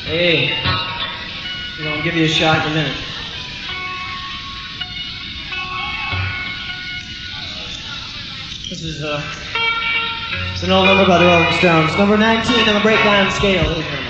Hey, I'll give you a shot in a minute. This is it's an old number by the Rolling Stones. Number 19 on the breakdown scale.